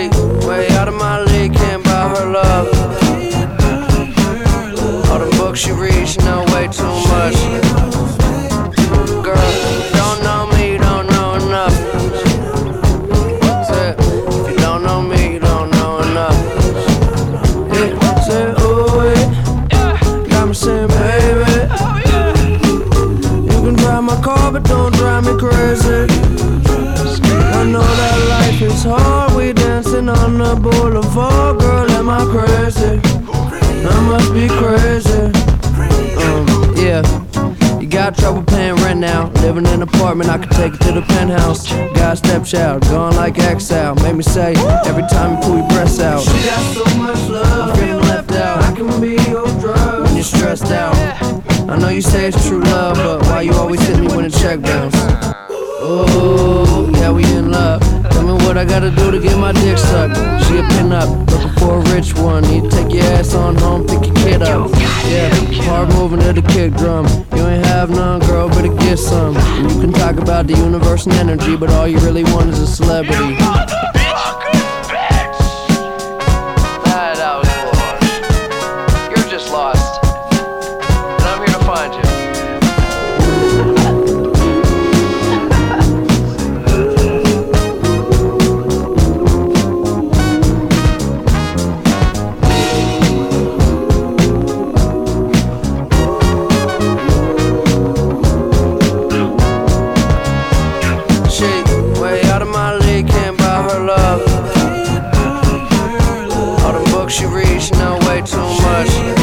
She way out of my league, can't buy her love. All the books she reads, she know way too much. Girl, you don't know me, you don't know enough. Say, if you don't know me, you don't know enough. Yeah, say, ooh, yeah. Got me saying, baby, you can drive my car, but don't drive me crazy. I know that life is hard, we dancing on the boulevard. Girl, am I crazy? I must be crazy. Yeah. You got trouble paying rent now. Living in an apartment, I could take it to the penthouse. Got a stepchild, gone like exile. Made me say, every time you pull your breasts out. She got so much love, I'm feeling left out. I can be your drug when you're stressed out. I know you say it's true love, but why you always hit me when the check bounce? Oh, yeah, we in love. Tell me what I gotta do to get my dick sucked. She a pin up, looking for a rich one. Need to take your ass on home, pick your kid up. Yeah, hard moving to the kick drum. You ain't have none, girl, better get some. And you can talk about the universe and energy, but all you really want is a celebrity. That was lost. You're just lost. And I'm here to find you. All the books she reads, she know way too much.